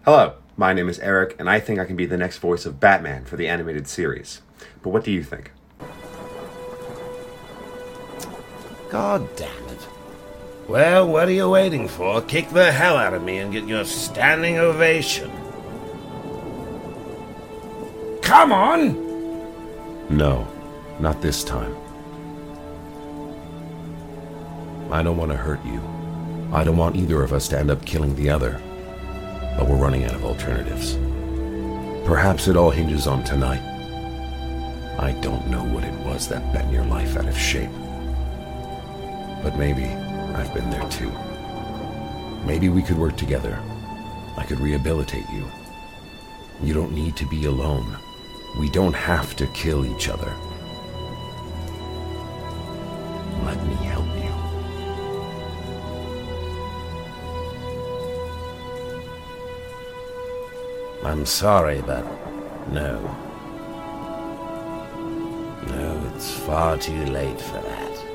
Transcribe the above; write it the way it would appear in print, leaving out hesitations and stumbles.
Hello, my name is Eric, and I think I can be the next voice of Batman for the animated series. But what do you think? God damn it. Well, what are you waiting for? Kick the hell out of me and get your standing ovation. Come on! No, not this time. I don't want to hurt you. I don't want either of us to end up killing the other. But we're running out of alternatives. Perhaps it all hinges on tonight. I don't know what it was that bent your life out of shape. But maybe I've been there too. Maybe we could work together. I could rehabilitate you. You don't need to be alone. We don't have to kill each other. Let me help you. I'm sorry, but no. No, it's far too late for that.